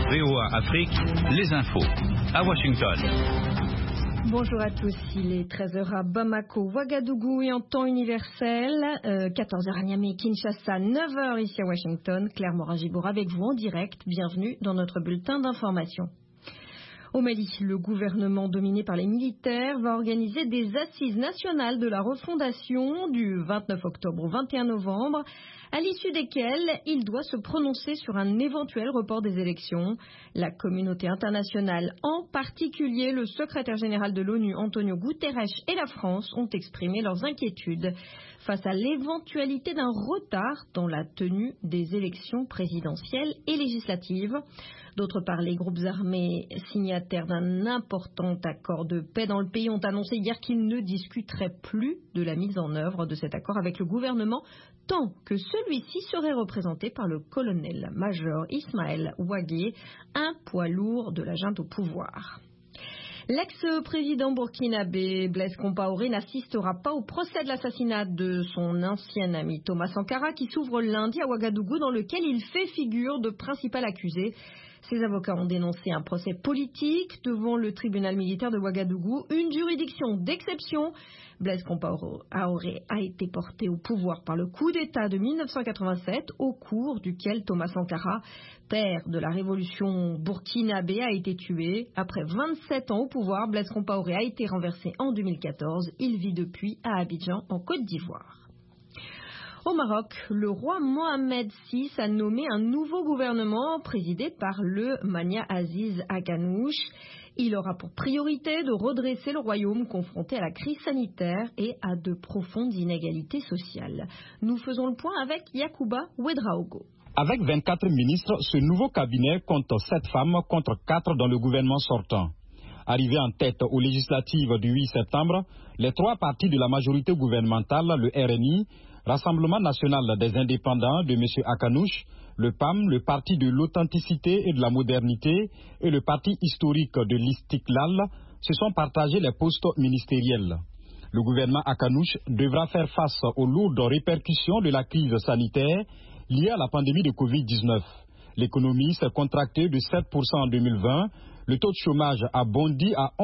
VOA Afrique, les infos. À Washington. Bonjour à tous, il est 13h à Bamako, Ouagadougou et en temps universel, 14h à Niamey, Kinshasa, 9h ici à Washington. Claire Morin-Gibour avec vous en direct. Bienvenue dans notre bulletin d'information. Au Mali, le gouvernement dominé par les militaires va organiser des assises nationales de la refondation du 29 octobre au 21 novembre, à l'issue desquelles il doit se prononcer sur un éventuel report des élections. La communauté internationale, en particulier le secrétaire général de l'ONU, Antonio Guterres, et la France ont exprimé leurs inquiétudes face à l'éventualité d'un retard dans la tenue des élections présidentielles et législatives. D'autre part, les groupes armés signataires d'un important accord de paix dans le pays ont annoncé hier qu'ils ne discuteraient plus de la mise en œuvre de cet accord avec le gouvernement tant que celui-ci serait représenté par le colonel-major Ismaël Ouagué, un poids lourd de la junte au pouvoir. L'ex-président burkinabé Blaise Compaoré n'assistera pas au procès de l'assassinat de son ancien ami Thomas Sankara qui s'ouvre lundi à Ouagadougou, dans lequel il fait figure de principal accusé. Ses avocats ont dénoncé un procès politique devant le tribunal militaire de Ouagadougou, une juridiction d'exception. Blaise Compaoré a été porté au pouvoir par le coup d'État de 1987, au cours duquel Thomas Sankara, père de la révolution burkinabé, a été tué. Après 27 ans au pouvoir, Blaise Compaoré a été renversé en 2014. Il vit depuis à Abidjan, en Côte d'Ivoire. Au Maroc, le roi Mohamed VI a nommé un nouveau gouvernement présidé par le Mania Aziz Aganouch. Il aura pour priorité de redresser le royaume confronté à la crise sanitaire et à de profondes inégalités sociales. Nous faisons le point avec Yacouba Ouedraogo. Avec 24 ministres, ce nouveau cabinet compte 7 femmes contre 4 dans le gouvernement sortant. Arrivés en tête aux législatives du 8 septembre, les 3 partis de la majorité gouvernementale, le RNI, Rassemblement national des indépendants de M. Akanouch, le PAM, le Parti de l'authenticité et de la modernité et le Parti historique de l'Istiklal se sont partagés les postes ministériels. Le gouvernement Akanouch devra faire face aux lourdes répercussions de la crise sanitaire liée à la pandémie de Covid-19. L'économie s'est contractée de 7% en 2020, le taux de chômage a bondi à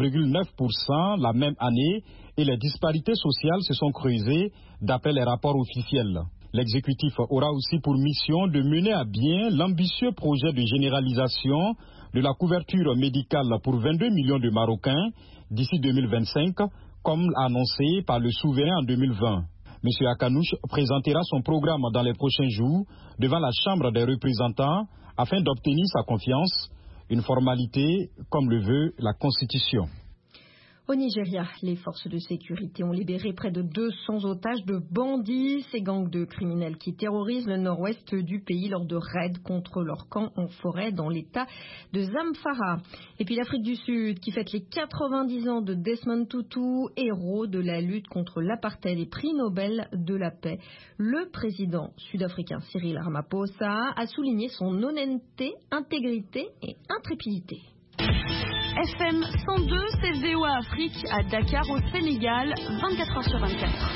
11,9% la même année et les disparités sociales se sont creusées d'après les rapports officiels. L'exécutif aura aussi pour mission de mener à bien l'ambitieux projet de généralisation de la couverture médicale pour 22 millions de Marocains d'ici 2025, comme annoncé par le souverain en 2020. M. Akanouch présentera son programme dans les prochains jours devant la Chambre des représentants afin d'obtenir sa confiance, une formalité comme le veut la Constitution. Au Nigeria, les forces de sécurité ont libéré près de 200 otages de bandits, ces gangs de criminels qui terrorisent le nord-ouest du pays lors de raids contre leur camp en forêt dans l'état de Zamfara. Et puis l'Afrique du Sud qui fête les 90 ans de Desmond Tutu, héros de la lutte contre l'apartheid et prix Nobel de la paix. Le président sud-africain Cyril Ramaphosa a souligné son honnêteté, intégrité et intrépidité. FM 102, c'est VOA Afrique à Dakar au Sénégal, 24h sur 24.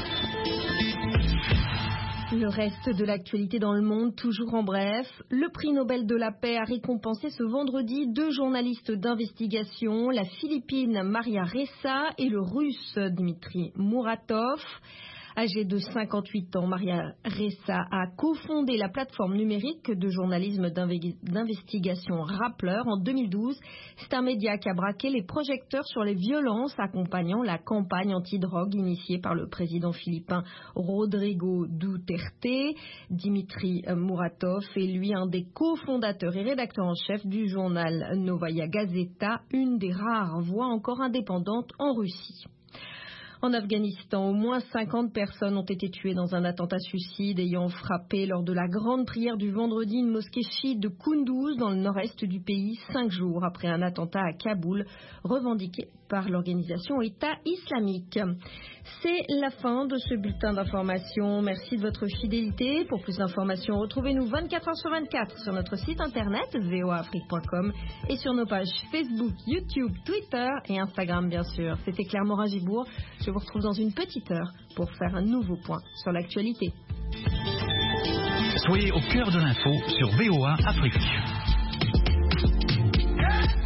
Le reste de l'actualité dans le monde, toujours en bref. Le prix Nobel de la paix a récompensé ce vendredi 2 journalistes d'investigation, la Philippine Maria Ressa et le Russe Dmitri Muratov. Âgée de 58 ans, Maria Ressa a cofondé la plateforme numérique de journalisme d'investigation Rappler en 2012. C'est un média qui a braqué les projecteurs sur les violences accompagnant la campagne anti-drogue initiée par le président philippin Rodrigo Duterte. Dmitri Muratov est lui un des cofondateurs et rédacteurs en chef du journal Novaya Gazeta, une des rares voix encore indépendantes en Russie. En Afghanistan, au moins 50 personnes ont été tuées dans un attentat suicide ayant frappé lors de la grande prière du vendredi une mosquée chiite de Kunduz dans le nord-est du pays, 5 jours après un attentat à Kaboul revendiqué par l'organisation État islamique. C'est la fin de ce bulletin d'information. Merci de votre fidélité. Pour plus d'informations, retrouvez-nous 24h sur 24 sur notre site internet voaafrique.com et sur nos pages Facebook, YouTube, Twitter et Instagram bien sûr. C'était Claire Morin-Gibour. Je vous retrouve dans une petite heure pour faire un nouveau point sur l'actualité. Soyez au cœur de l'info sur VOA Afrique.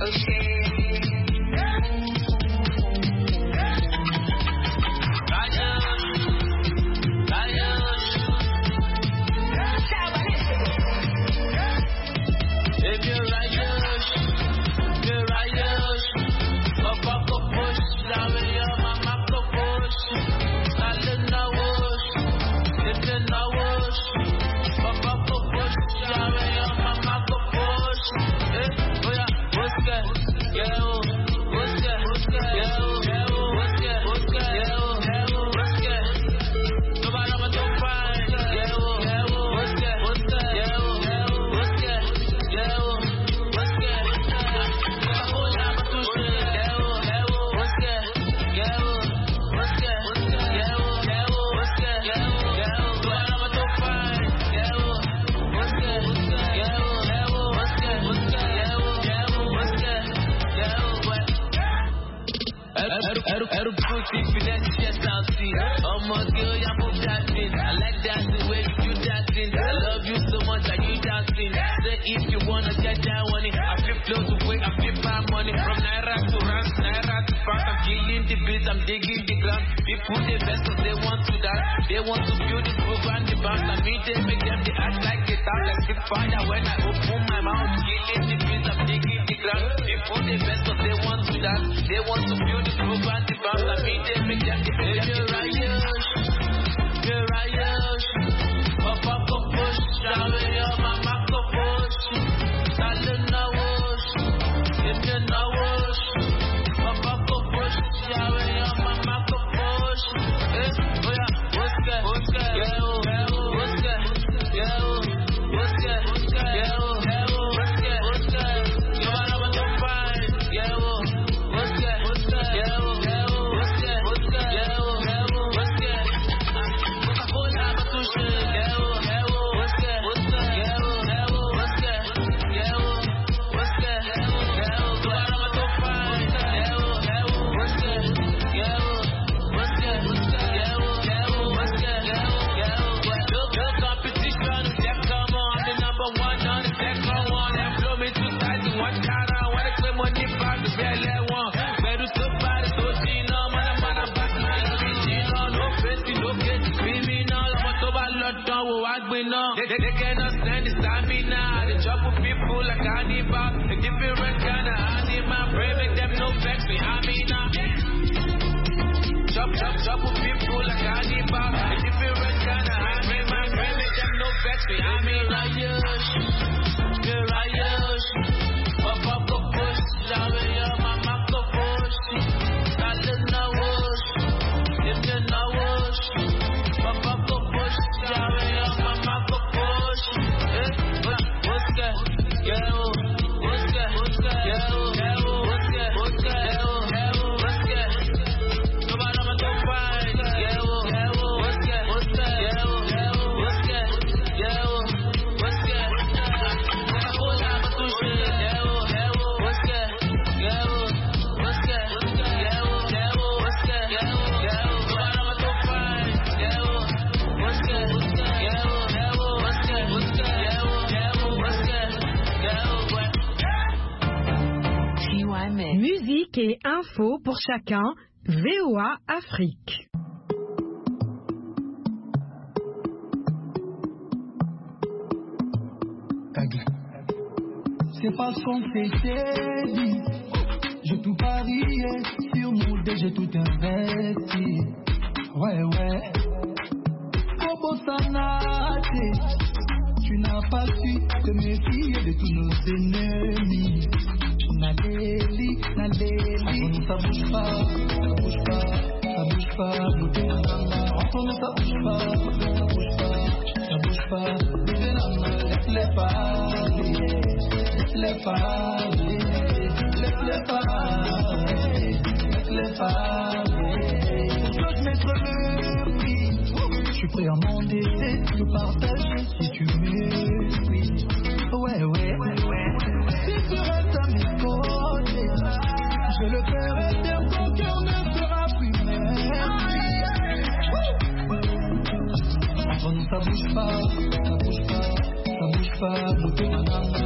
They cannot stand the stamina. They trouble people like Hannibal. A different kind of animal. Pray make them no vex me. Trouble people like Hannibal. A different kind of animal. Pray make them no vex me. Riot. Pop push. Shower your mama push. Silent now wash. If you now wash. Pop push. Shower your mama push. What's that? Yeah. What's that? Yeah. What's that? Musique et info pour chacun, VOA Afrique. C'est parce qu'on s'était dit, j'ai tout parié sur nous, j'ai tout investi. Ouais. Kobo Sanate, tu n'as pas su te méfier de tous nos ennemis. Nadeli, ça bouge pas, nous dénonçons, ça bouge pas, laisse-les parler, laisse-les parler. Je mettre le prix, je suis prêt à m'endetter, te partager si tu m'écris. Ouais. Si tu restes à mes côtés, je le ferai bien, ton cœur ne sera plus merci. Avant nous ça bouge pas, nous dénonçons.